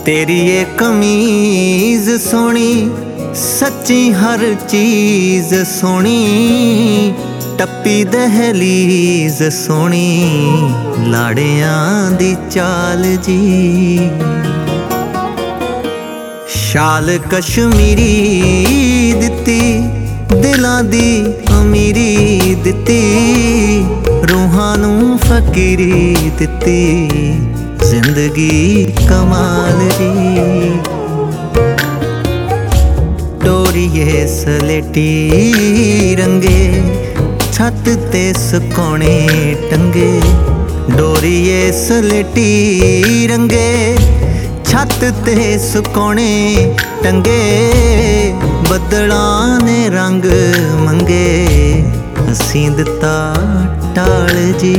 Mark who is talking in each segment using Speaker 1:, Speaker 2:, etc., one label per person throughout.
Speaker 1: तेरी ये कमीज सोनी सच्ची हर चीज सोनी, टप्पी दहलीज सोनी लाड़ियां दी चाल जी। शाल कश्मीरी दित्ती दिलां दी अमीरी दित्ती, रूहां नूं फकीरी दित्ती जिंदगी कमाल जी। डोरीए सलेटी रंगे छत ते सुकोने टंगे, डोरीए सलेटी रंगे छत ते सुकोने टंगे, बदलां ने रंग मंगे असीं दिता टाल जी।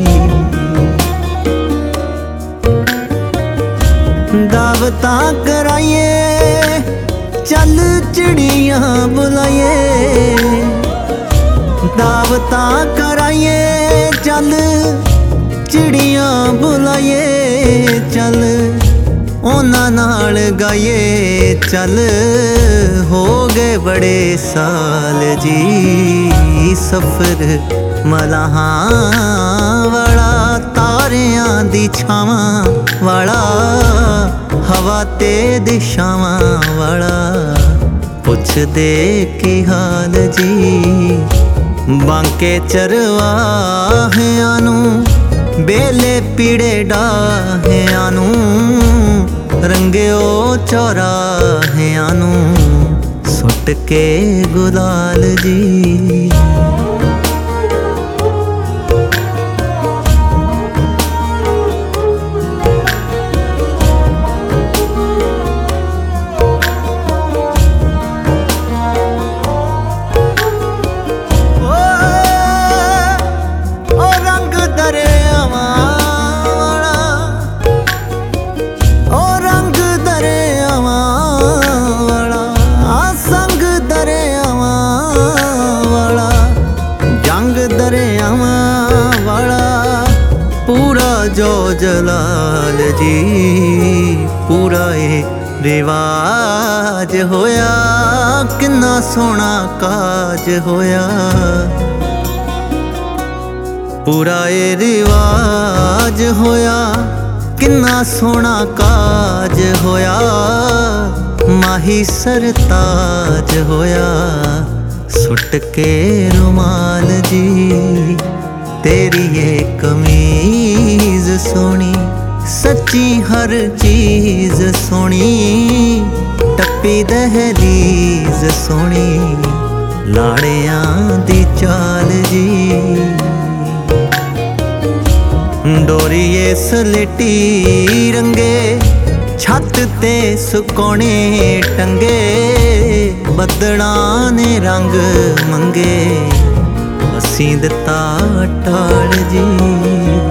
Speaker 1: दावतां कराइए चल चिड़ियां बुलाइए, दावतां कराइए चल चिड़ियां बुलाइए, चल उन्हां नाल गाइए चल, हो गए बड़े साल जी। सफर मलाहां वाला तारियां दी छावां वाला, हवा ते दिशावां वाला पुछ दे की हाल जी। बांके चरवाहियां नूं बेले पीड़े डाहियां नूं, रंगियो चौराहियां नूं सुट के गुलाल जी। जो जलाल जी पूरा ए रिवाज होया, किन्ना सोहना काज होया, पूरा ए रिवाज होया, किन्ना सोहना काज होया, माही सरताज होया सुट के रुमाल जी। तेरी ये कमीज सोनी सच्ची हर चीज सोनी, टप्पी दहलीज सोनी लाड़ियां दी चाल जी। डोरीए सलेटी रंगे छत ते सुकोने टंगे, बदलां ने रंग मंगे असीं दिता टाल जी।